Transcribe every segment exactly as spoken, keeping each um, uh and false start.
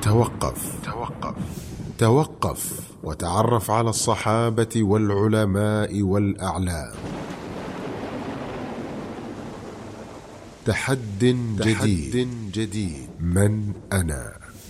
توقف توقف توقف وتعرف على الصحابة والعلماء والأعلام. تحد جديد, جديد من أنا؟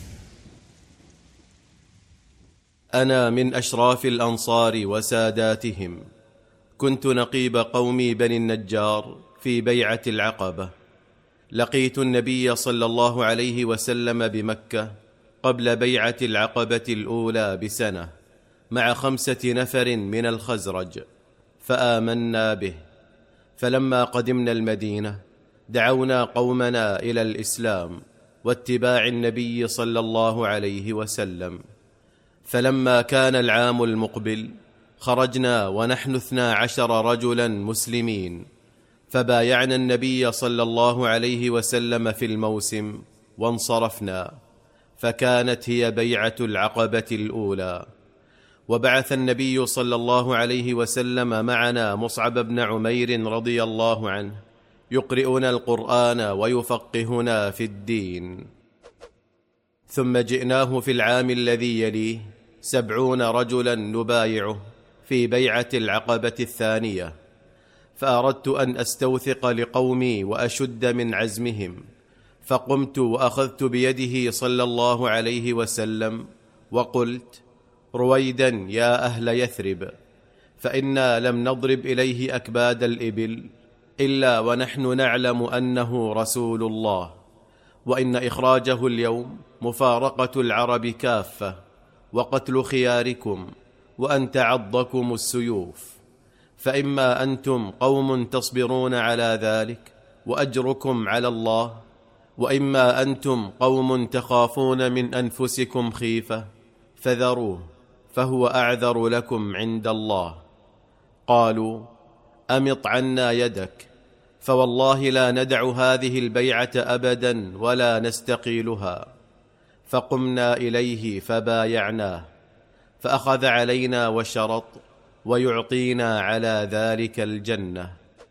أنا من أشراف الأنصار وساداتهم، كنت نقيب قومي بني النجار في بيعة العقبة. لقيت النبي صلى الله عليه وسلم بمكة قبل بيعة العقبة الأولى بسنة مع خمسة نفر من الخزرج، فآمنا به. فلما قدمنا المدينة دعونا قومنا إلى الإسلام واتباع النبي صلى الله عليه وسلم. فلما كان العام المقبل خرجنا ونحن اثنا عشر رجلا مسلمين، فبايعنا النبي صلى الله عليه وسلم في الموسم وانصرفنا، فكانت هي بيعة العقبة الأولى. وبعث النبي صلى الله عليه وسلم معنا مصعب بن عمير رضي الله عنه يقرئنا القرآن ويفقهنا في الدين. ثم جئناه في العام الذي يليه سبعون رجلا نبايعه في بيعة العقبة الثانية، فأردت أن أستوثق لقومي وأشد من عزمهم، فقمت وأخذت بيده صلى الله عليه وسلم وقلت: رويدا يا أهل يثرب، فإنا لم نضرب إليه أكباد الإبل إلا ونحن نعلم أنه رسول الله، وإن إخراجه اليوم مفارقة العرب كافة وقتل خياركم وأن تعضكم السيوف، فإما أنتم قوم تصبرون على ذلك وأجركم على الله، وإما أنتم قوم تخافون من أنفسكم خيفة، فذروه فهو أعذر لكم عند الله. قالوا: أمط عنا يدك، فوالله لا ندع هذه البيعة أبدا ولا نستقيلها. فقمنا إليه فبايعناه، فأخذ علينا وشرط ويعطينا على ذلك الجنة.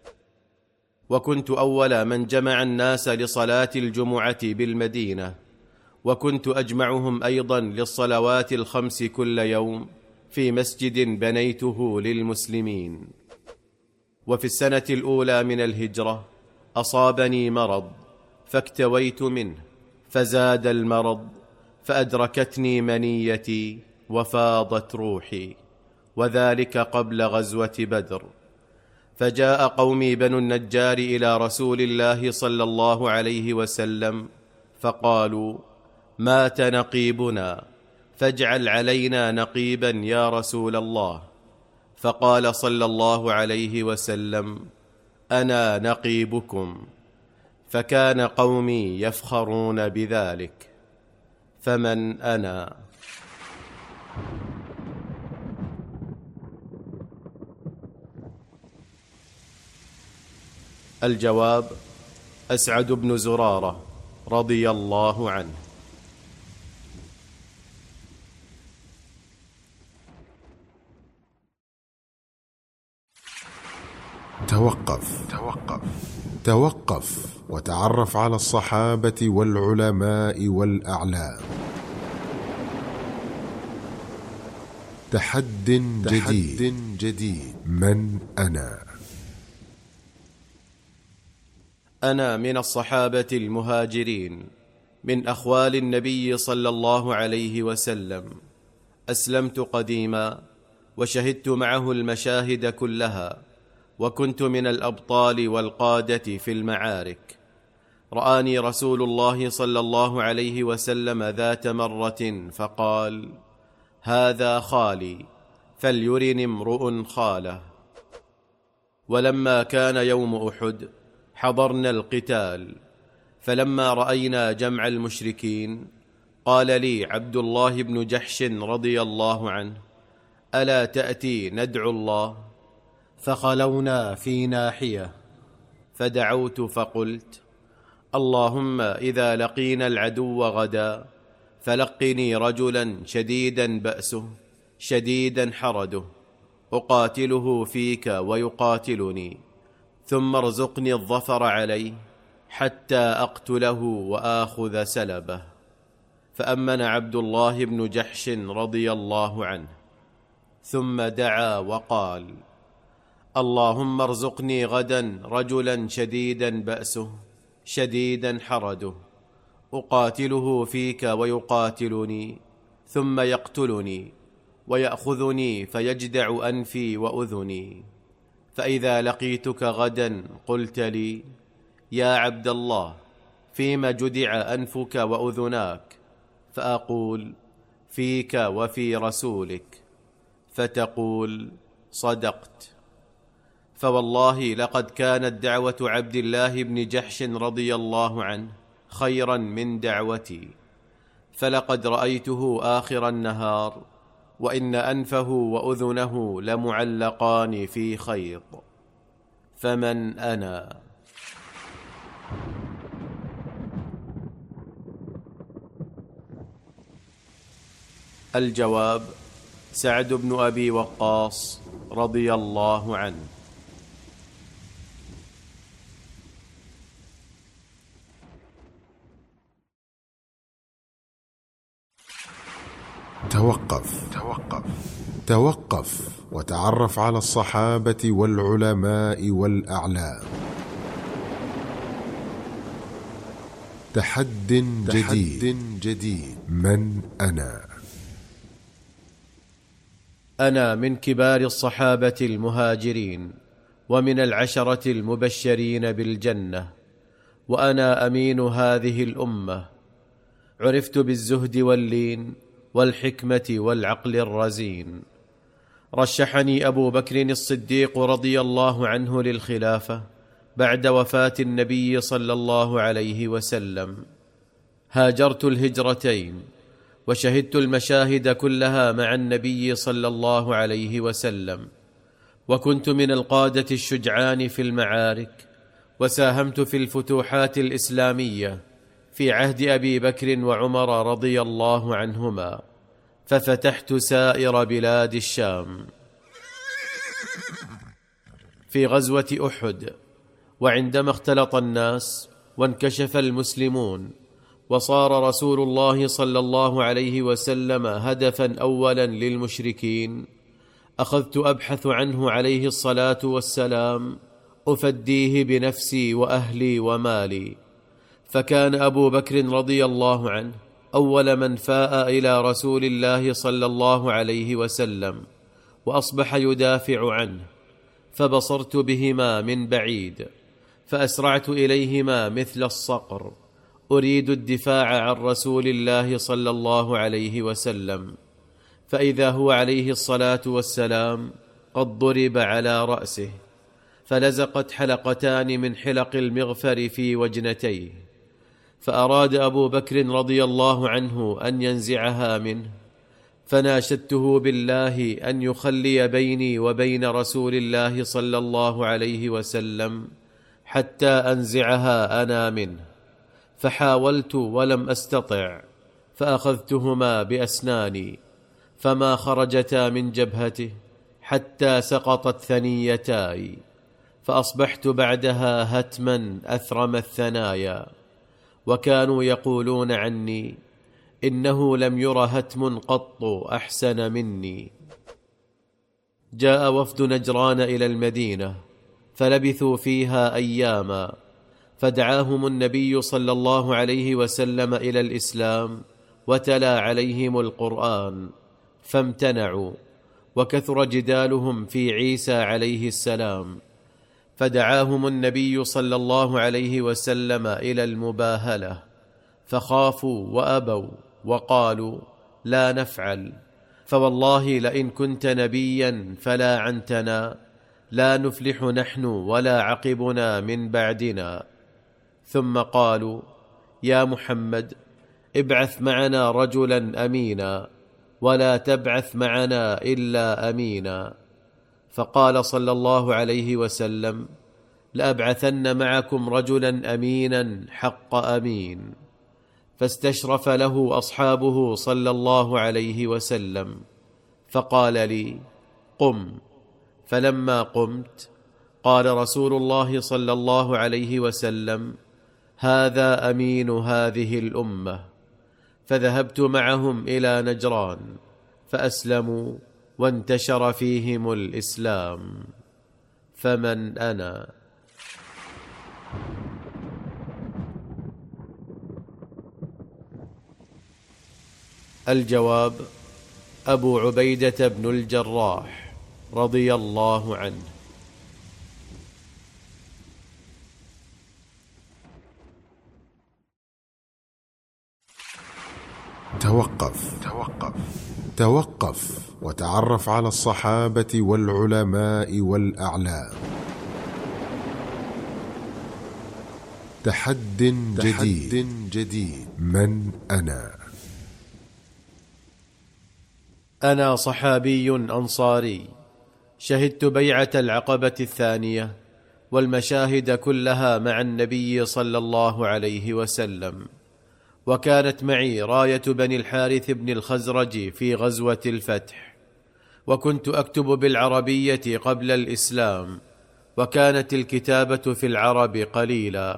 وكنت أول من جمع الناس لصلاة الجمعة بالمدينة، وكنت أجمعهم أيضا للصلوات الخمس كل يوم في مسجد بنيته للمسلمين. وفي السنة الأولى من الهجرة أصابني مرض فاكتويت منه، فزاد المرض فأدركتني منيتي وفاضت روحي، وذلك قبل غزوة بدر. فجاء قومي بنو النجار إلى رسول الله صلى الله عليه وسلم فقالوا: مات نقيبنا، فاجعل علينا نقيبا يا رسول الله. فقال صلى الله عليه وسلم: أنا نقيبكم. فكان قومي يفخرون بذلك. فمن أنا؟ الجواب: أسعد بن زرارة رضي الله عنه. توقف توقف توقف وتعرف على الصحابة والعلماء والأعلام. تحد جديد, جديد من أنا؟ أنا من الصحابة المهاجرين من أخوال النبي صلى الله عليه وسلم. أسلمت قديما وشهدت معه المشاهد كلها، وكنت من الأبطال والقادة في المعارك. رآني رسول الله صلى الله عليه وسلم ذات مرة فقال: هذا خالي، فليرن امرؤ خاله. ولما كان يوم أحد حضرنا القتال، فلما رأينا جمع المشركين قال لي عبد الله بن جحش رضي الله عنه: ألا تأتي ندعو الله؟ فخلونا في ناحية، فدعوت فقلت: اللهم إذا لقينا العدو غدا فلقني رجلا شديدا بأسه شديدا حرده، أقاتله فيك ويقاتلني، ثم ارزقني الظفر عليه حتى أقتله وآخذ سلبه. فأمن عبد الله بن جحش رضي الله عنه، ثم دعا وقال: اللهم ارزقني غدا رجلا شديدا بأسه شديدا حرده، أقاتله فيك ويقاتلني، ثم يقتلني ويأخذني فيجدع أنفي وأذني، فإذا لقيتك غدا قلت لي: يا عبد الله، فيما جدع أنفك وأذناك؟ فأقول: فيك وفي رسولك، فتقول: صدقت. فوالله لقد كانت دعوة عبد الله بن جحش رضي الله عنه خيرا من دعوتي، فلقد رأيته آخر النهار وإن أنفه وأذنه لمعلقان في خيط. فمن أنا؟ الجواب: سعد بن أبي وقاص رضي الله عنه. توقف توقف توقف وتعرف على الصحابة والعلماء والأعلام. تحد جديد جديد من أنا؟ أنا من كبار الصحابة المهاجرين، ومن العشرة المبشرين بالجنة، وأنا أمين هذه الأمة. عرفت بالزهد واللين والحكمة والعقل الرزين. رشحني أبو بكر الصديق رضي الله عنه للخلافة بعد وفاة النبي صلى الله عليه وسلم. هاجرت الهجرتين وشهدت المشاهد كلها مع النبي صلى الله عليه وسلم، وكنت من القادة الشجعان في المعارك، وساهمت في الفتوحات الإسلامية في عهد أبي بكر وعمر رضي الله عنهما، ففتحت سائر بلاد الشام. في غزوة أحد، وعندما اختلط الناس وانكشف المسلمون وصار رسول الله صلى الله عليه وسلم هدفا أولا للمشركين، أخذت أبحث عنه عليه الصلاة والسلام، أفديه بنفسي وأهلي ومالي. فكان أبو بكر رضي الله عنه أول من فاء إلى رسول الله صلى الله عليه وسلم، وأصبح يدافع عنه، فبصرت بهما من بعيد، فأسرعت إليهما مثل الصقر، أريد الدفاع عن رسول الله صلى الله عليه وسلم، فإذا هو عليه الصلاة والسلام قد ضرب على رأسه، فلزقت حلقتان من حلق المغفر في وجنتيه، فأراد أبو بكر رضي الله عنه أن ينزعها منه، فناشدته بالله أن يخلي بيني وبين رسول الله صلى الله عليه وسلم حتى أنزعها أنا منه، فحاولت ولم أستطع، فأخذتهما بأسناني، فما خرجتا من جبهته حتى سقطت ثنيتاي، فأصبحت بعدها هتما أثرم الثنايا. وكانوا يقولون عني: إنه لم ير هتم قط أحسن مني. جاء وفد نجران إلى المدينة، فلبثوا فيها أياما، فدعاهم النبي صلى الله عليه وسلم إلى الإسلام، وتلا عليهم القرآن، فامتنعوا، وكثر جدالهم في عيسى عليه السلام، فدعاهم النبي صلى الله عليه وسلم إلى المباهلة، فخافوا وأبوا وقالوا: لا نفعل، فوالله لئن كنت نبيا فلا عنتنا، لا نفلح نحن ولا عقبنا من بعدنا. ثم قالوا: يا محمد، ابعث معنا رجلا أمينا، ولا تبعث معنا إلا أمينا. فقال صلى الله عليه وسلم: لأبعثن معكم رجلا أمينا حق أمين. فاستشرف له أصحابه صلى الله عليه وسلم، فقال لي: قم. فلما قمت قال رسول الله صلى الله عليه وسلم: هذا أمين هذه الأمة. فذهبت معهم إلى نجران فأسلموا وانتشر فيهم الإسلام. فمن أنا؟ الجواب: أبو عبيدة بن الجراح رضي الله عنه. توقف توقف توقف وتعرف على الصحابة والعلماء والأعلام. تحد جديد, جديد من أنا؟ أنا صحابي أنصاري، شهدت بيعة العقبة الثانية والمشاهد كلها مع النبي صلى الله عليه وسلم، وكانت معي راية بني الحارث بن الخزرج في غزوة الفتح، وكنت أكتب بالعربية قبل الإسلام، وكانت الكتابة في العرب قليلا.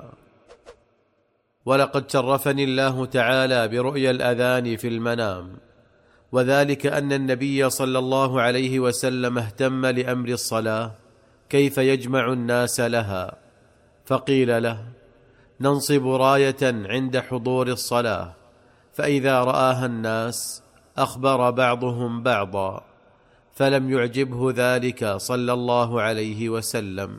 ولقد شرفني الله تعالى برؤيا الأذان في المنام، وذلك أن النبي صلى الله عليه وسلم اهتم لأمر الصلاة كيف يجمع الناس لها، فقيل له: ننصب راية عند حضور الصلاة، فإذا رآها الناس أخبر بعضهم بعضا، فلم يعجبه ذلك صلى الله عليه وسلم،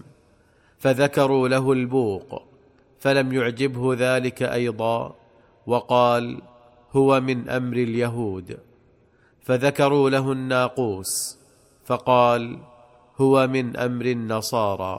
فذكروا له البوق، فلم يعجبه ذلك أيضا، وقال: هو من أمر اليهود. فذكروا له الناقوس، فقال: هو من أمر النصارى.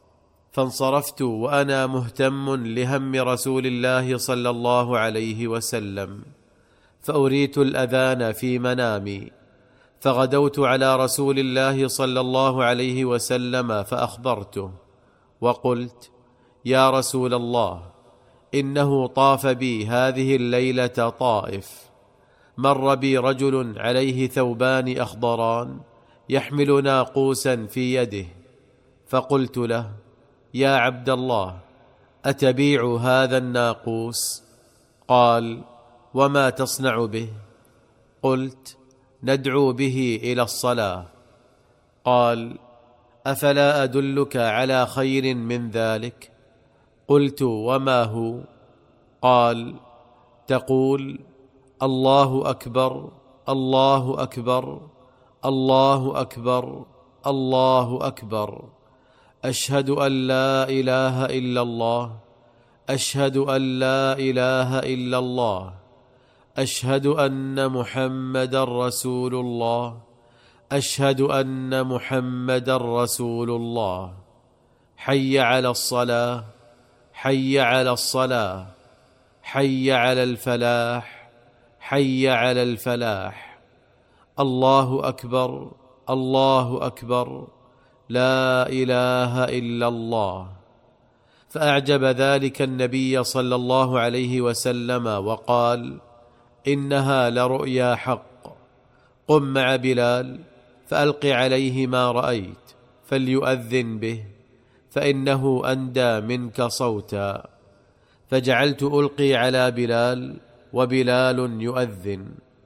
فانصرفت وأنا مهتم لهم رسول الله صلى الله عليه وسلم، فأريت الأذان في منامي، فغدوت على رسول الله صلى الله عليه وسلم فأخبرته، وقلت: يا رسول الله، إنه طاف بي هذه الليلة طائف، مر بي رجل عليه ثوبان أخضران يحمل ناقوسا في يده، فقلت له: يا عبد الله، أتبيع هذا الناقوس؟ قال: وما تصنع به؟ قلت: ندعو به إلى الصلاة. قال: أفلا أدلك على خير من ذلك؟ قلت: وما هو؟ قال: تقول: الله أكبر الله أكبر الله أكبر الله أكبر، أشهد أن لا إله إلا الله، أشهد أن لا إله إلا الله، أشهد أن محمدا رسول الله، أشهد أن محمدا رسول الله، حي على الصلاة، حي على الصلاة، حي على الفلاح، حي على الفلاح، الله أكبر الله أكبر، لا إله إلا الله. فأعجب ذلك النبي صلى الله عليه وسلم، وقال: إنها لرؤيا حق، قم مع بلال فألق عليه ما رأيت فليؤذن به، فإنه أندى منك صوتا. فجعلت ألقي على بلال وبلال يؤذن،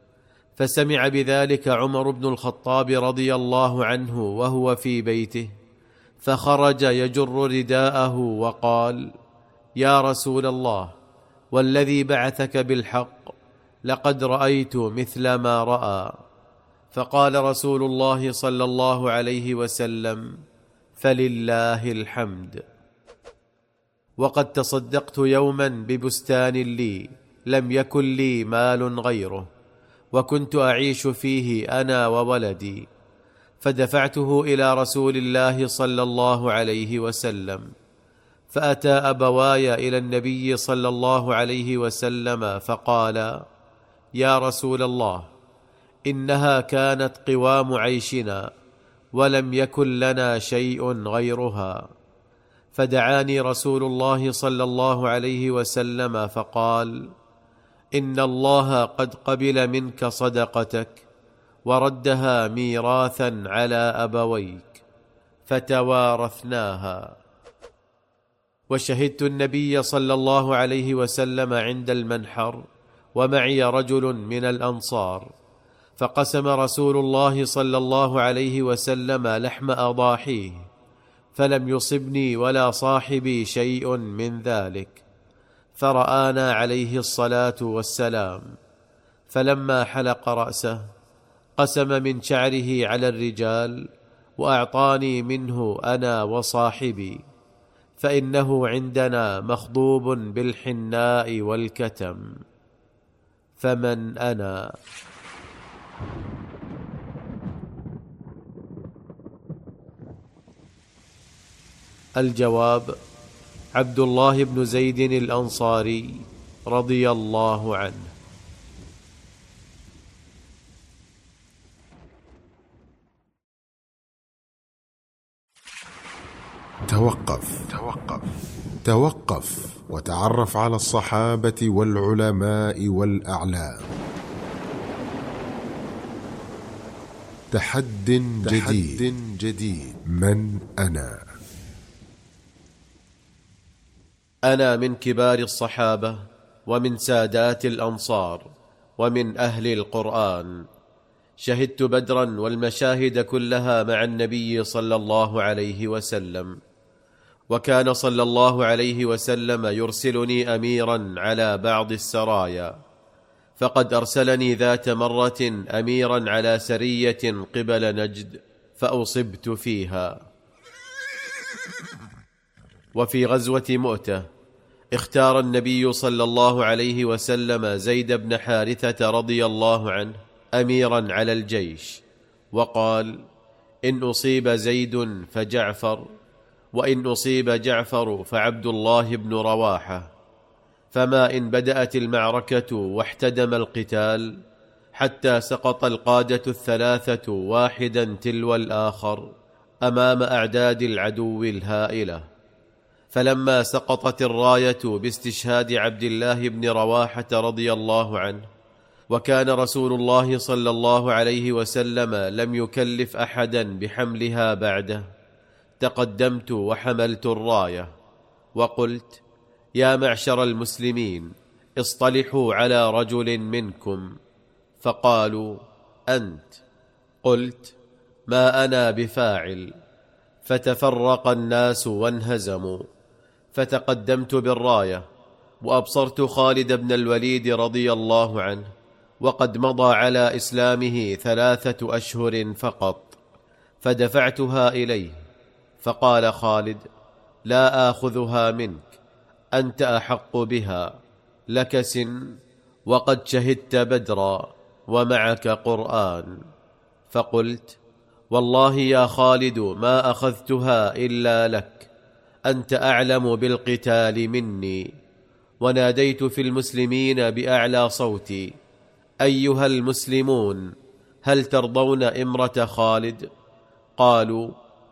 فسمع بذلك عمر بن الخطاب رضي الله عنه وهو في بيته، فخرج يجر رداءه وقال: يا رسول الله، والذي بعثك بالحق، لقد رأيت مثل ما رأى. فقال رسول الله صلى الله عليه وسلم: فلله الحمد. وقد تصدقت يوما ببستان لي لم يكن لي مال غيره، وكنت أعيش فيه أنا وولدي، فدفعته إلى رسول الله صلى الله عليه وسلم، فأتى أبواي إلى النبي صلى الله عليه وسلم فقال: يا رسول الله، إنها كانت قوام عيشنا، ولم يكن لنا شيء غيرها. فدعاني رسول الله صلى الله عليه وسلم فقال: إن الله قد قبل منك صدقتك وردها ميراثا على أبويك، فتوارثناها. وشهدت النبي صلى الله عليه وسلم عند المنحر ومعي رجل من الأنصار، فقسم رسول الله صلى الله عليه وسلم لحم أضاحيه، فلم يصبني ولا صاحبي شيء من ذلك، فرآنا عليه الصلاة والسلام، فلما حلق رأسه قسم من شعره على الرجال، وأعطاني منه أنا وصاحبي، فإنه عندنا مخضوب بالحناء والكتم. فمن أنا؟ الجواب: عبد الله بن زيد الأنصاري رضي الله عنه. توقف توقف توقف وتعرف على الصحابة والعلماء والأعلام. تحد جديد, جديد من أنا؟ أنا من كبار الصحابة، ومن سادات الأنصار، ومن أهل القرآن. شهدت بدرا والمشاهد كلها مع النبي صلى الله عليه وسلم، وكان صلى الله عليه وسلم يرسلني أميرا على بعض السرايا، فقد أرسلني ذات مرة أميرا على سرية قبل نجد، فأصبت فيها. وفي غزوة مؤتة اختار النبي صلى الله عليه وسلم زيد بن حارثة رضي الله عنه أميرا على الجيش، وقال: إن أصيب زيد فجعفر، وإن أصيب جعفر فعبد الله بن رواحة. فما إن بدأت المعركة واحتدم القتال حتى سقط القادة الثلاثة واحدا تلو الآخر أمام أعداد العدو الهائلة. فلما سقطت الراية باستشهاد عبد الله بن رواحة رضي الله عنه، وكان رسول الله صلى الله عليه وسلم لم يكلف أحدا بحملها بعده، تقدمت وحملت الراية، وقلت: يا معشر المسلمين، اصطلحوا على رجل منكم. فقالوا: أنت. قلت: ما أنا بفاعل. فتفرق الناس وانهزموا، فتقدمت بالراية، وأبصرت خالد بن الوليد رضي الله عنه، وقد مضى على إسلامه ثلاثة أشهر فقط، فدفعتها إليه، فقال خالد: لا آخذها منك، أنت أحق بها، لك سن، وقد شهدت بدرا، ومعك قرآن. فقلت: والله يا خالد ما أخذتها إلا لك، أنت أعلم بالقتال مني. وناديت في المسلمين بأعلى صوتي: أيها المسلمون، هل ترضون إمرة خالد؟ قالوا: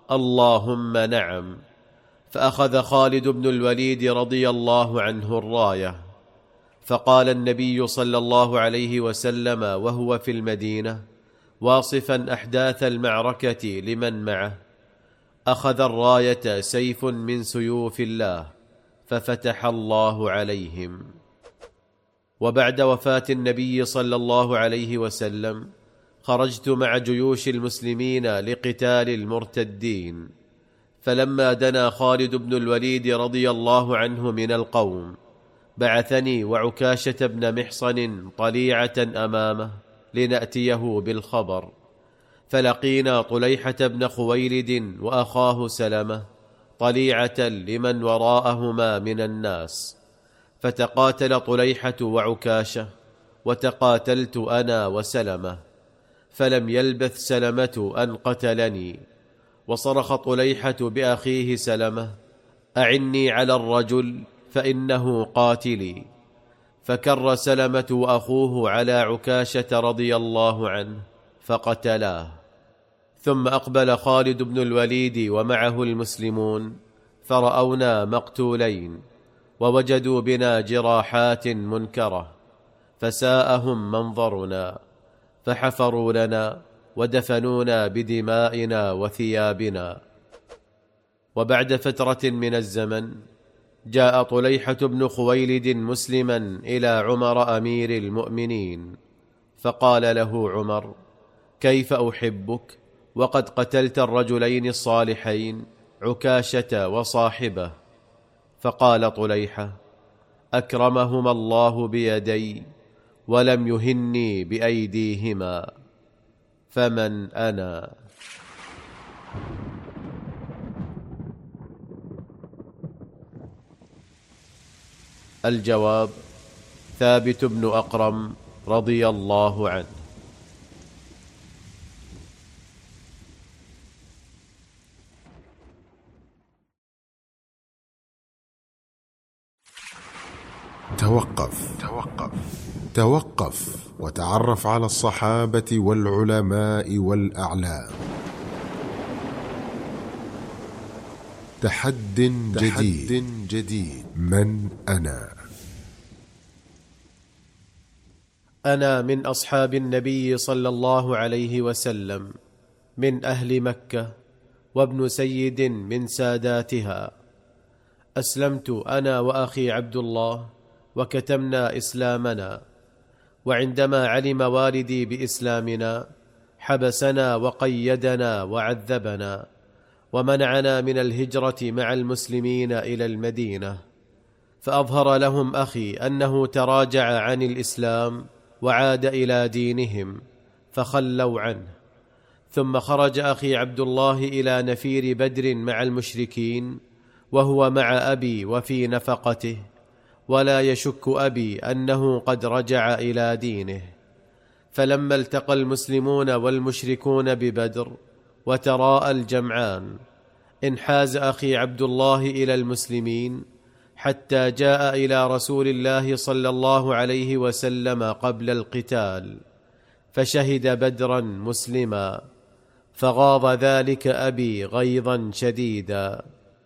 اللهم نعم. فأخذ خالد بن الوليد رضي الله عنه الراية، فقال النبي صلى الله عليه وسلم وهو في المدينة واصفا أحداث المعركة لمن معه: أخذ الراية سيف من سيوف الله، ففتح الله عليهم. وبعد وفاة النبي صلى الله عليه وسلم خرجت مع جيوش المسلمين لقتال المرتدين، فلما دنا خالد بن الوليد رضي الله عنه من القوم بعثني وعكاشة بن محصن طليعة أمامه لنأتيه بالخبر، فلقينا طليحة بن خويلد وأخاه سلمة طليعة لمن وراءهما من الناس، فتقاتل طليحة وعكاشة، وتقاتلت أنا وسلمة، فلم يلبث سلمة أن قتلني. وصرخ طليحة بأخيه سلمة: أعني على الرجل فإنه قاتلي. فكر سلمة وأخوه على عكاشة رضي الله عنه فقتلاه. ثم أقبل خالد بن الوليد ومعه المسلمون، فرأونا مقتولين، ووجدوا بنا جراحات منكرة، فساءهم منظرنا، فحفروا لنا ودفنونا بدمائنا وثيابنا. وبعد فترة من الزمن جاء طليحة بن خويلد مسلما إلى عمر أمير المؤمنين، فقال له عمر: كيف أحبك وقد قتلت الرجلين الصالحين عكاشة وصاحبه؟ فقال طليحة: أكرمهما الله بيدي ولم يهني بأيديهما، فمن أنا؟ الجواب: ثابت بن أقرم رضي الله عنه. توقف توقف توقف وتعرف على الصحابة والعلماء والأعلام. تحد جديد, جديد من أنا؟ أنا من أصحاب النبي صلى الله عليه وسلم، من أهل مكة، وابن سيد من ساداتها. أسلمت أنا وأخي عبد الله وكتمنا إسلامنا، وعندما علم والدي بإسلامنا حبسنا وقيدنا وعذبنا، ومنعنا من الهجرة مع المسلمين إلى المدينة. فأظهر لهم أخي أنه تراجع عن الإسلام وعاد إلى دينهم، فخلوا عنه. ثم خرج أخي عبد الله إلى نفير بدر مع المشركين، وهو مع أبي وفي نفقته، ولا يشك أبي أنه قد رجع إلى دينه. فلما التقى المسلمون والمشركون ببدر وتراءى الجمعان، انحاز أخي عبد الله إلى المسلمين حتى جاء إلى رسول الله صلى الله عليه وسلم قبل القتال، فشهد بدرا مسلما، فغاض ذلك أبي غيظا شديدا.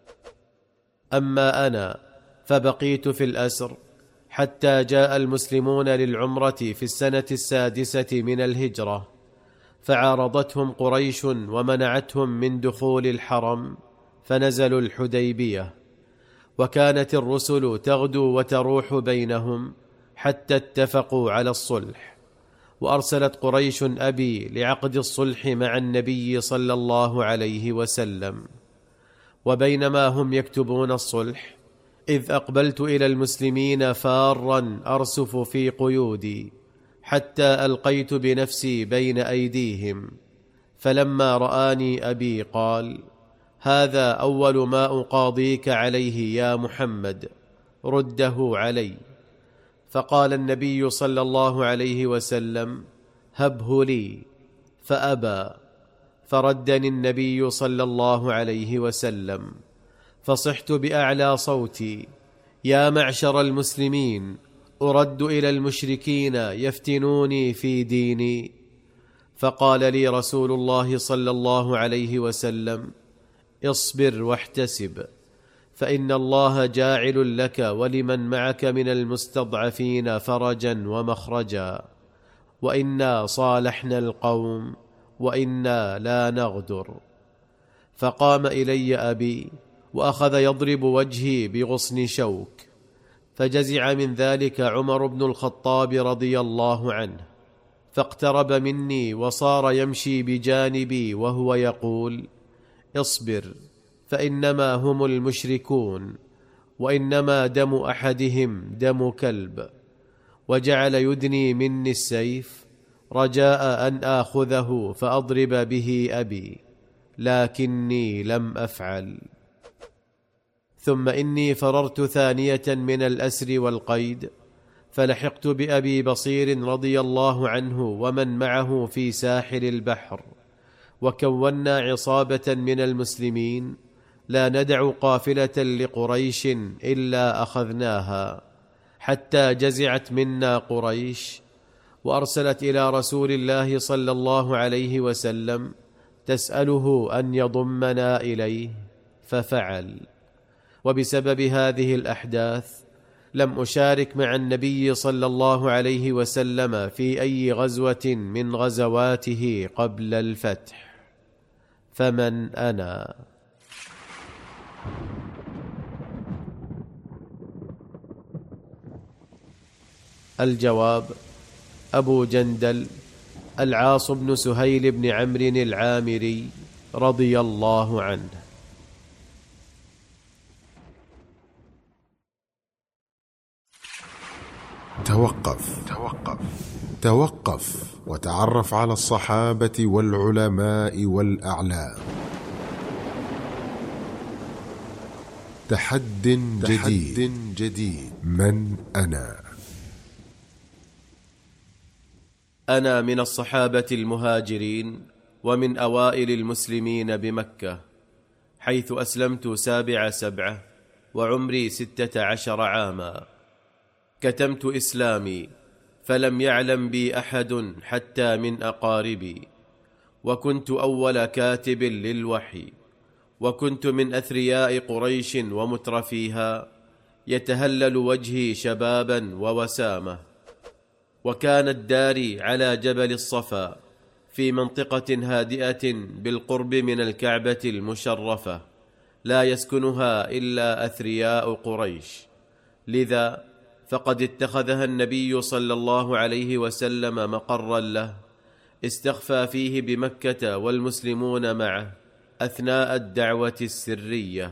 أما أنا فبقيت في الأسر حتى جاء المسلمون للعمرة في السنة السادسة من الهجرة، فعارضتهم قريش ومنعتهم من دخول الحرم، فنزلوا الحديبية. وكانت الرسل تغدو وتروح بينهم حتى اتفقوا على الصلح، وأرسلت قريش أبي لعقد الصلح مع النبي صلى الله عليه وسلم. وبينما هم يكتبون الصلح إذ أقبلت إلى المسلمين فارا أرسف في قيودي، حتى ألقيت بنفسي بين أيديهم. فلما رآني أبي قال: هذا أول ما أقاضيك عليه يا محمد، رده علي. فقال النبي صلى الله عليه وسلم: هبه لي، فأبى. فردني النبي صلى الله عليه وسلم، فصحت بأعلى صوتي: يا معشر المسلمين، أرد إلى المشركين يفتنوني في ديني. فقال لي رسول الله صلى الله عليه وسلم: اصبر واحتسب، فإن الله جاعل لك ولمن معك من المستضعفين فرجا ومخرجا، وإنا صالحنا القوم وإنا لا نغدر. فقام إلي أبي وأخذ يضرب وجهي بغصن شوك، فجزع من ذلك عمر بن الخطاب رضي الله عنه، فاقترب مني وصار يمشي بجانبي وهو يقول: اصبر، فإنما هم المشركون، وإنما دم أحدهم دم كلب. وجعل يدني مني السيف رجاء أن آخذه فأضرب به أبي، لكني لم أفعل. ثم إني فررت ثانية من الأسر والقيد، فلحقت بأبي بصير رضي الله عنه ومن معه في ساحل البحر، وكونا عصابة من المسلمين لا ندع قافلة لقريش إلا أخذناها، حتى جزعت منا قريش، وأرسلت إلى رسول الله صلى الله عليه وسلم تسأله أن يضمنا إليه، ففعل. وبسبب هذه الأحداث لم أشارك مع النبي صلى الله عليه وسلم في أي غزوة من غزواته قبل الفتح، فمن أنا؟ الجواب: أبو جندل العاص بن سهيل بن عمرو العامري رضي الله عنه. توقف توقف توقف وتعرف على الصحابة والعلماء والأعلام. تحد جديد, جديد من أنا؟ أنا من الصحابة المهاجرين ومن أوائل المسلمين بمكة، حيث أسلمت سابع سبعة وعمري ستة عشر عاما. كتمت إسلامي فلم يعلم بي أحد حتى من أقاربي، وكنت أول كاتب للوحي، وكنت من أثرياء قريش ومترفيها، يتهلل وجهي شبابا ووسامة. وكانت داري على جبل الصفا في منطقة هادئة بالقرب من الكعبة المشرفة، لا يسكنها إلا أثرياء قريش، لذا فقد اتخذها النبي صلى الله عليه وسلم مقرا له، استخفى فيه بمكة والمسلمون معه أثناء الدعوة السرية.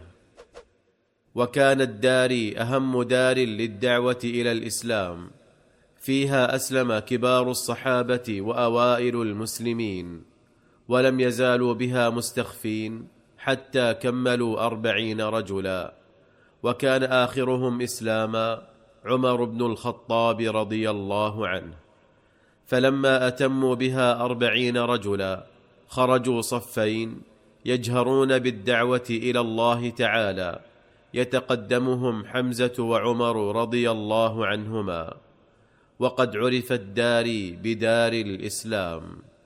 وكانت داري أهم دار للدعوة إلى الإسلام، فيها أسلم كبار الصحابة وأوائل المسلمين، ولم يزالوا بها مستخفين حتى كملوا أربعين رجلا. وكان آخرهم إسلاما عمر بن الخطاب رضي الله عنه. فلما أتموا بها أربعين رجلا خرجوا صفين يجهرون بالدعوة إلى الله تعالى، يتقدمهم حمزة وعمر رضي الله عنهما. وقد عرفت داري بدار الإسلام.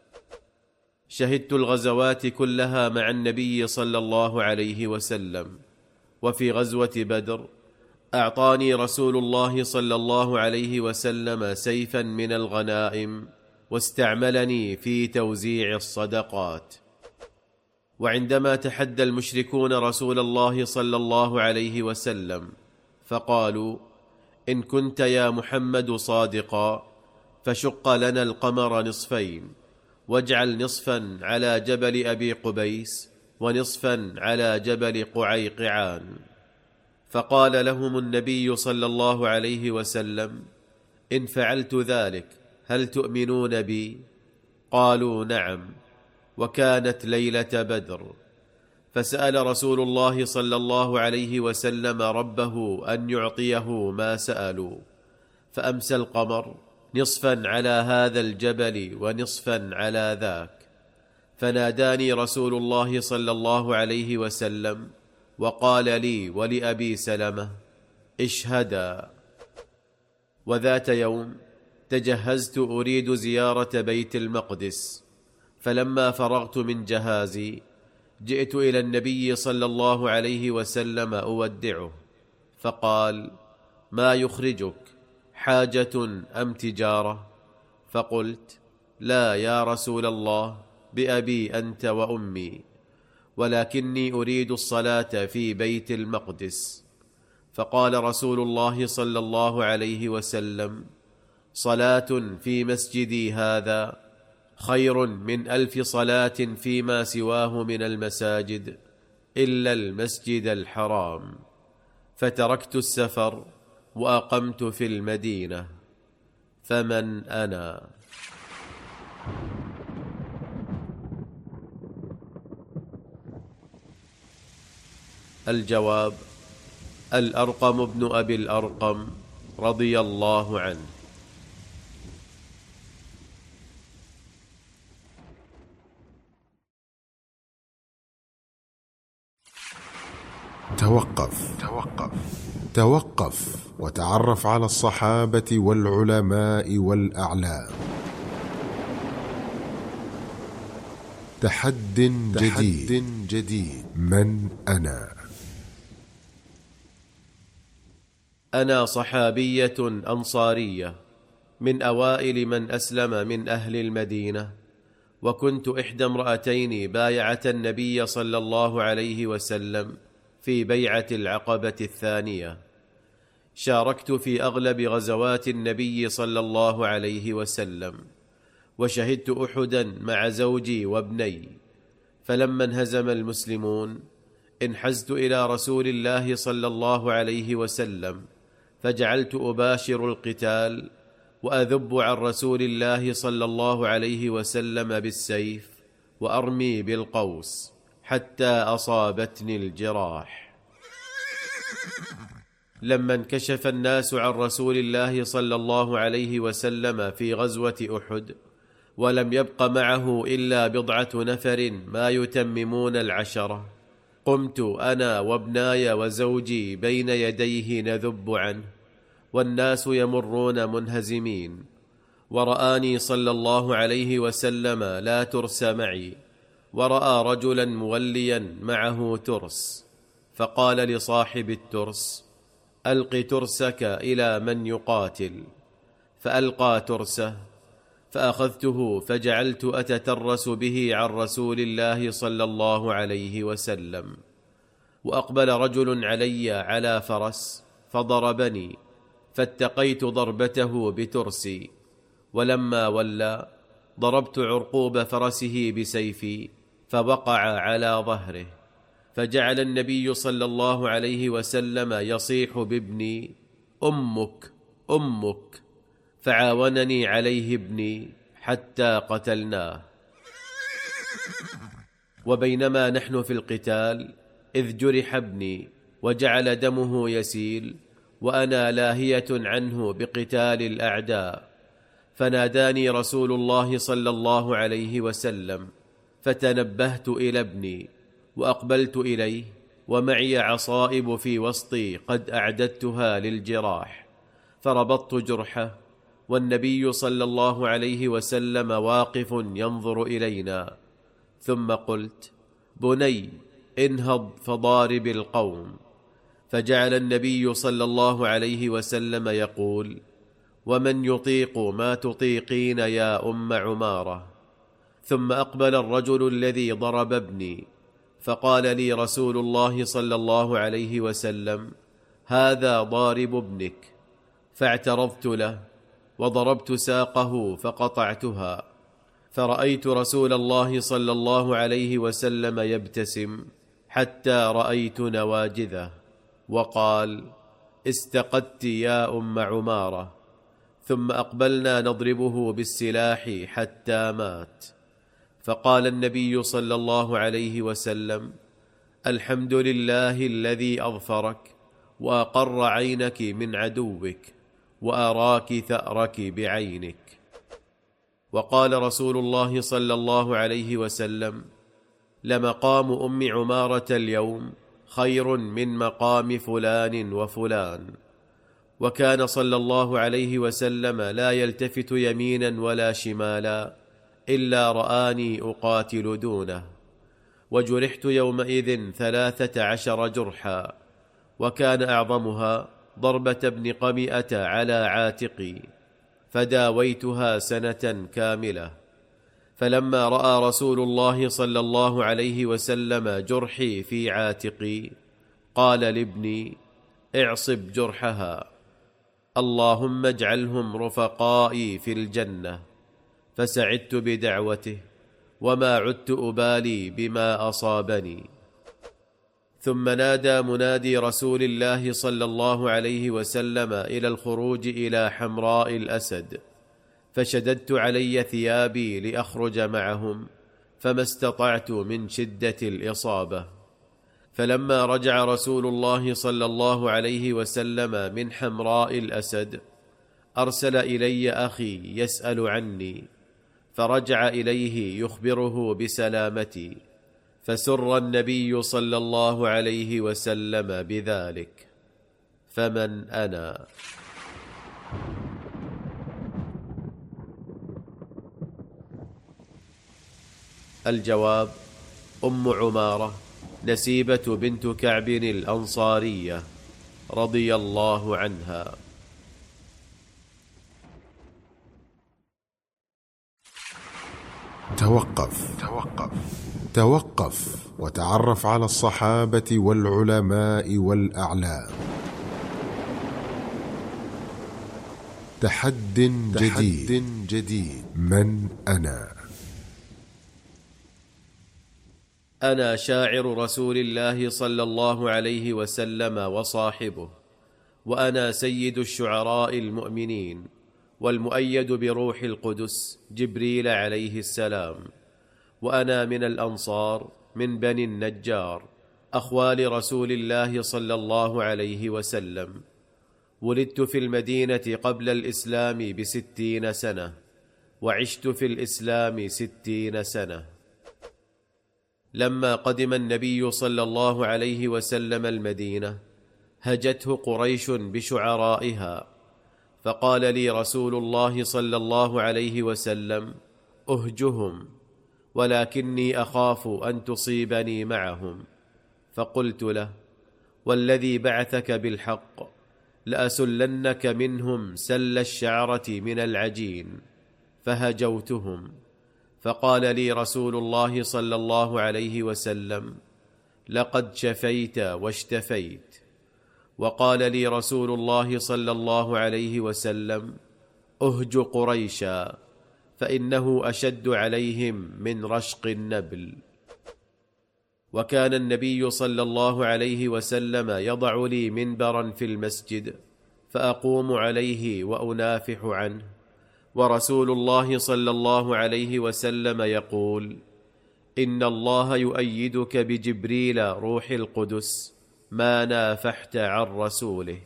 شهدت الغزوات كلها مع النبي صلى الله عليه وسلم، وفي غزوة بدر أعطاني رسول الله صلى الله عليه وسلم سيفا من الغنائم، واستعملني في توزيع الصدقات. وعندما تحدى المشركون رسول الله صلى الله عليه وسلم فقالوا: إن كنت يا محمد صادقا فشق لنا القمر نصفين، واجعل نصفا على جبل أبي قبيس ونصفا على جبل قعيقعان. فقال لهم النبي صلى الله عليه وسلم: إن فعلت ذلك هل تؤمنون بي؟ قالوا: نعم. وكانت ليلة بدر، فسأل رسول الله صلى الله عليه وسلم ربه أن يعطيه ما سألوا، فأمسى القمر نصفا على هذا الجبل ونصفا على ذاك. فناداني رسول الله صلى الله عليه وسلم وقال لي ولأبي سلمة: اشهدا. وذات يوم تجهزت أريد زيارة بيت المقدس، فلما فرغت من جهازي جئت إلى النبي صلى الله عليه وسلم أودعه، فقال: ما يخرجك، حاجة أم تجارة؟ فقلت: لا يا رسول الله، بأبي أنت وأمي، ولكني أريد الصلاة في بيت المقدس. فقال رسول الله صلى الله عليه وسلم: صلاة في مسجدي هذا خير من ألف صلاة فيما سواه من المساجد إلا المسجد الحرام. فتركت السفر وأقمت في المدينة. فمن أنا؟ الجواب: الأرقم بن أبي الأرقم رضي الله عنه. توقف توقف توقف وتعرف على الصحابة والعلماء والأعلام. تحد جديد, جديد من أنا؟ أنا صحابية أنصارية من أوائل من أسلم من أهل المدينة، وكنت إحدى امرأتين بايعت النبي صلى الله عليه وسلم في بيعة العقبة الثانية. شاركت في أغلب غزوات النبي صلى الله عليه وسلم، وشهدت أحدا مع زوجي وابني. فلما انهزم المسلمون انحزت إلى رسول الله صلى الله عليه وسلم، فجعلت أباشر القتال وأذب عن رسول الله صلى الله عليه وسلم بالسيف وأرمي بالقوس حتى أصابتني الجراح. لما انكشف الناس عن رسول الله صلى الله عليه وسلم في غزوة أحد ولم يبق معه إلا بضعة نفر ما يتممون العشرة، قمت أنا وابناي وزوجي بين يديه نذب عنه، والناس يمرون منهزمين، ورآني صلى الله عليه وسلم لا ترس معي، ورأى رجلا موليا معه ترس، فقال لصاحب الترس: ألق ترسك إلى من يقاتل. فألقى ترسه، فأخذته فجعلت أتترس به عن رسول الله صلى الله عليه وسلم. وأقبل رجل علي على فرس فضربني، فاتقيت ضربته بترسي، ولما ولى ضربت عرقوب فرسه بسيفي فوقع على ظهره، فجعل النبي صلى الله عليه وسلم يصيح بابني: أمك أمك، فعاونني عليه ابني حتى قتلناه. وبينما نحن في القتال إذ جرح ابني وجعل دمه يسيل، وأنا لاهية عنه بقتال الأعداء، فناداني رسول الله صلى الله عليه وسلم، فتنبهت إلى ابني وأقبلت إليه، ومعي عصائب في وسطي قد أعددتها للجراح، فربطت جرحه، والنبي صلى الله عليه وسلم واقف ينظر إلينا. ثم قلت: بني انهض فضارب القوم. فجعل النبي صلى الله عليه وسلم يقول: ومن يطيق ما تطيقين يا أم عمارة. ثم أقبل الرجل الذي ضرب ابني، فقال لي رسول الله صلى الله عليه وسلم: هذا ضارب ابنك. فاعترضت له وضربت ساقه فقطعتها، فرأيت رسول الله صلى الله عليه وسلم يبتسم حتى رأيت نواجذه، وقال: استقدت يا أم عمارة. ثم أقبلنا نضربه بالسلاح حتى مات. فقال النبي صلى الله عليه وسلم: الحمد لله الذي أظفرك وأقر عينك من عدوك وأراك ثأرك بعينك. وقال رسول الله صلى الله عليه وسلم: لمقام أم عمارة اليوم خير من مقام فلان وفلان. وكان صلى الله عليه وسلم لا يلتفت يمينا ولا شمالا إلا رآني أقاتل دونه. وجرحت يومئذ ثلاثة عشر جرحا، وكان أعظمها ضربة ابن قمئة على عاتقي، فداويتها سنة كاملة. فلما رأى رسول الله صلى الله عليه وسلم جرحي في عاتقي قال لابني: اعصب جرحها، اللهم اجعلهم رفقائي في الجنة. فسعدت بدعوته وما عدت أبالي بما أصابني. ثم نادى منادي رسول الله صلى الله عليه وسلم إلى الخروج إلى حمراء الأسد، فشددت علي ثيابي لأخرج معهم، فما استطعت من شدة الإصابة. فلما رجع رسول الله صلى الله عليه وسلم من حمراء الأسد أرسل إلي أخي يسأل عني، فرجع إليه يخبره بسلامتي، فسر النبي صلى الله عليه وسلم بذلك. فمن أنا؟ الجواب: أم عمارة نسيبة بنت كعب الأنصارية رضي الله عنها. توقف توقف توقف وتعرف على الصحابة والعلماء والأعلام. تحد جديد, جديد من أنا؟ أنا شاعر رسول الله صلى الله عليه وسلم وصاحبه، وأنا سيد الشعراء المؤمنين، والمؤيد بروح القدس جبريل عليه السلام. وأنا من الأنصار من بني النجار، أخوال رسول الله صلى الله عليه وسلم. ولدت في المدينة قبل الإسلام بستين سنة، وعشت في الإسلام ستين سنة. لما قدم النبي صلى الله عليه وسلم المدينة هجته قريش بشعرائها، فقال لي رسول الله صلى الله عليه وسلم: أهجهم، ولكني أخاف أن تصيبني معهم. فقلت له: والذي بعثك بالحق لأسلنك منهم سل الشعرة من العجين. فهجوتهم، فقال لي رسول الله صلى الله عليه وسلم: لقد شفيت واشتفيت. وقال لي رسول الله صلى الله عليه وسلم: أهج قريشا، فإنه أشد عليهم من رشق النبل. وكان النبي صلى الله عليه وسلم يضع لي منبرا في المسجد فأقوم عليه وأنافح عنه، ورسول الله صلى الله عليه وسلم يقول: إن الله يؤيدك بجبريل روح القدس ما نافحت عن رسوله.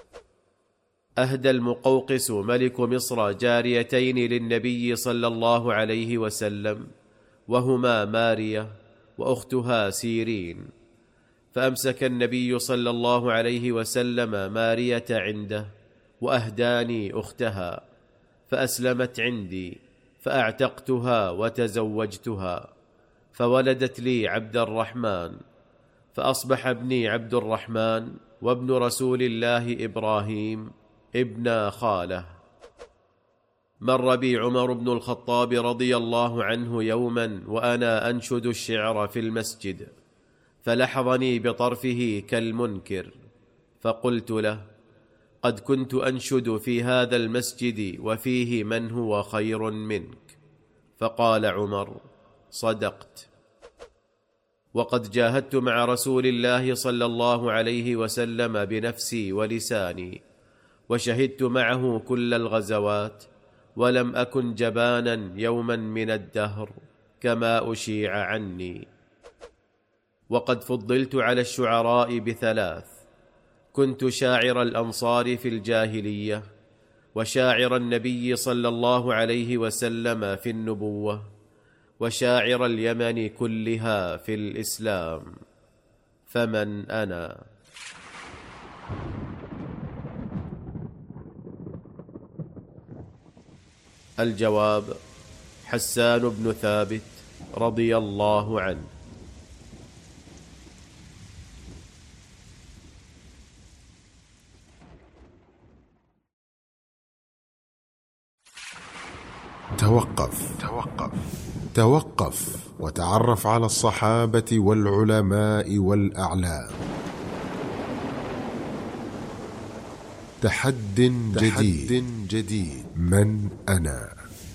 أهدى المقوقس ملك مصر جاريتين للنبي صلى الله عليه وسلم، وهما مارية وأختها سيرين. فأمسك النبي صلى الله عليه وسلم مارية عنده، وأهداني أختها، فأسلمت عندي، فأعتقتها وتزوجتها، فولدت لي عبد الرحمن، فأصبح ابني عبد الرحمن وابن رسول الله إبراهيم ابن خاله. مر بي عمر بن الخطاب رضي الله عنه يوما وأنا أنشد الشعر في المسجد، فلحظني بطرفه كالمنكر، فقلت له: قد كنت أنشد في هذا المسجد وفيه من هو خير منك. فقال عمر: صدقت. وقد جاهدت مع رسول الله صلى الله عليه وسلم بنفسي ولساني، وشهدت معه كل الغزوات، ولم أكن جبانا يوما من الدهر كما أشيع عني. وقد فضلت على الشعراء بثلاث: كنت شاعر الأنصار في الجاهلية، وشاعر النبي صلى الله عليه وسلم في النبوة، وشاعر اليمن كلها في الإسلام. فمن أنا؟ الجواب: حسان بن ثابت رضي الله عنه. توقف توقف توقف وتعرف على الصحابة والعلماء والأعلام. تحد جديد, جديد من أنا؟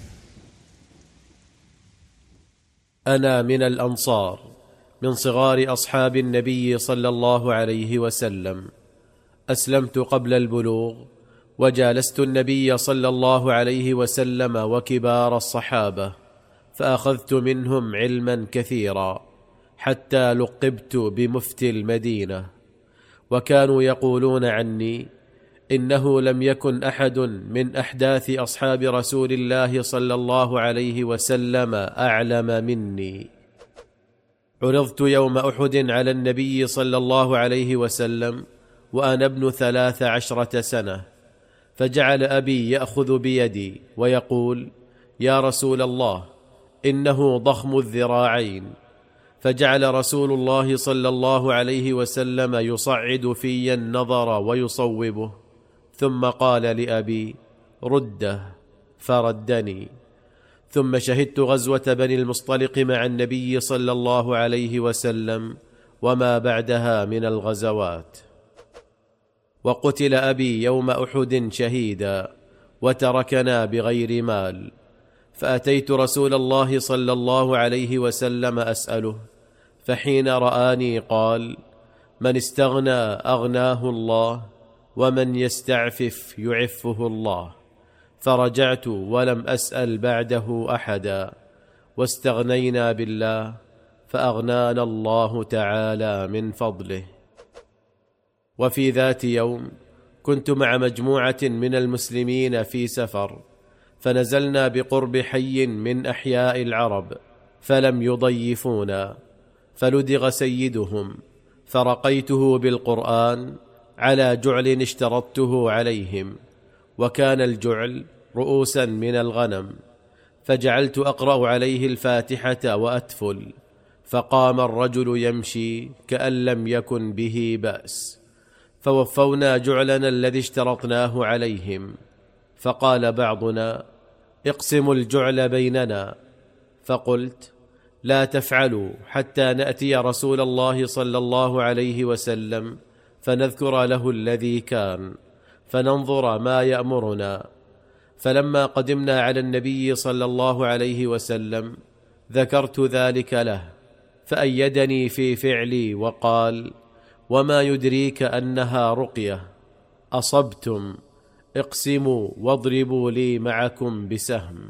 أنا من الأنصار، من صغار أصحاب النبي صلى الله عليه وسلم. أسلمت قبل البلوغ، وجالست النبي صلى الله عليه وسلم وكبار الصحابة، فأخذت منهم علما كثيرا حتى لقبت بمفتي المدينة. وكانوا يقولون عني: إنه لم يكن أحد من أحداث أصحاب رسول الله صلى الله عليه وسلم أعلم مني. عرضت يوم أحد على النبي صلى الله عليه وسلم وأنا ابن ثلاث عشرة سنة، فجعل أبي يأخذ بيدي ويقول: يا رسول الله، إنه ضخم الذراعين. فجعل رسول الله صلى الله عليه وسلم يصعد في النظر ويصوبه، ثم قال لأبي: رده، فردني. ثم شهدت غزوة بني المصطلق مع النبي صلى الله عليه وسلم وما بعدها من الغزوات. وقتل أبي يوم أحد شهيدا، وتركنا بغير مال. فأتيت رسول الله صلى الله عليه وسلم أسأله، فحين رآني قال: من استغنى أغناه الله، ومن يستعفف يعفه الله. فرجعت ولم أسأل بعده أحدا، واستغنينا بالله فأغنانا الله تعالى من فضله. وفي ذات يوم كنت مع مجموعة من المسلمين في سفر، فنزلنا بقرب حي من أحياء العرب، فلم يضيفونا، فلدغ سيدهم، فرقيته بالقرآن على جعل اشترطته عليهم، وكان الجعل رؤوسا من الغنم، فجعلت أقرأ عليه الفاتحة وأتفل، فقام الرجل يمشي كأن لم يكن به بأس، فوفونا جعلنا الذي اشترطناه عليهم. فقال بعضنا: اقسموا الجعل بيننا. فقلت: لا تفعلوا حتى نأتي رسول الله صلى الله عليه وسلم فنذكر له الذي كان، فننظر ما يأمرنا. فلما قدمنا على النبي صلى الله عليه وسلم ذكرت ذلك له، فأيدني في فعلي وقال: وما يدريك أنها رقية؟ أصبتم، اقسموا واضربوا لي معكم بسهم.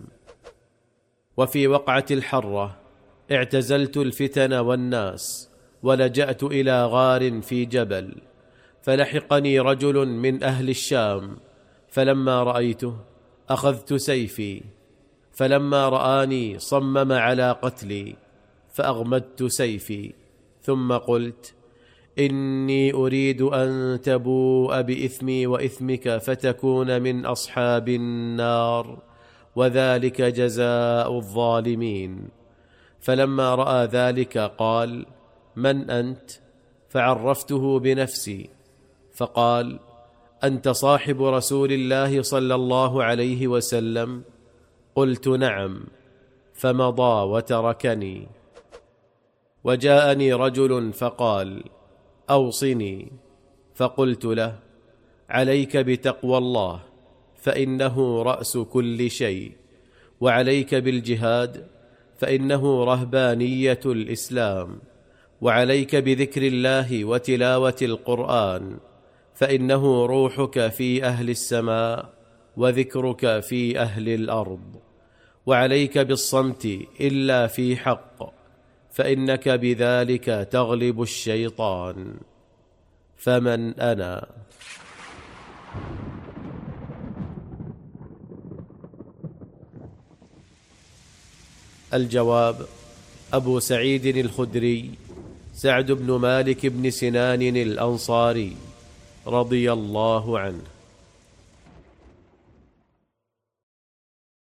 وفي وقعة الحرة اعتزلت الفتن والناس، ولجأت إلى غار في جبل، فلحقني رجل من أهل الشام، فلما رأيته أخذت سيفي، فلما رآني صمم على قتلي، فأغمدت سيفي، ثم قلت: إني أريد أن تبوء بإثمي وإثمك فتكون من أصحاب النار، وذلك جزاء الظالمين. فلما رأى ذلك قال: من أنت؟ فعرفته بنفسي، فقال: أنت صاحب رسول الله صلى الله عليه وسلم؟ قلت: نعم. فمضى وتركني. وجاءني رجل فقال: أوصني. فقلت له: عليك بتقوى الله، فإنه رأس كل شيء، وعليك بالجهاد، فإنه رهبانية الإسلام، وعليك بذكر الله وتلاوة القرآن، فإنه روحك في أهل السماء وذكرك في أهل الأرض، وعليك بالصمت إلا في حق، فإنك بذلك تغلب الشيطان. فمن أنا؟ الجواب: أبو سعيد الخدري سعد بن مالك بن سنان الأنصاري رضي الله عنه.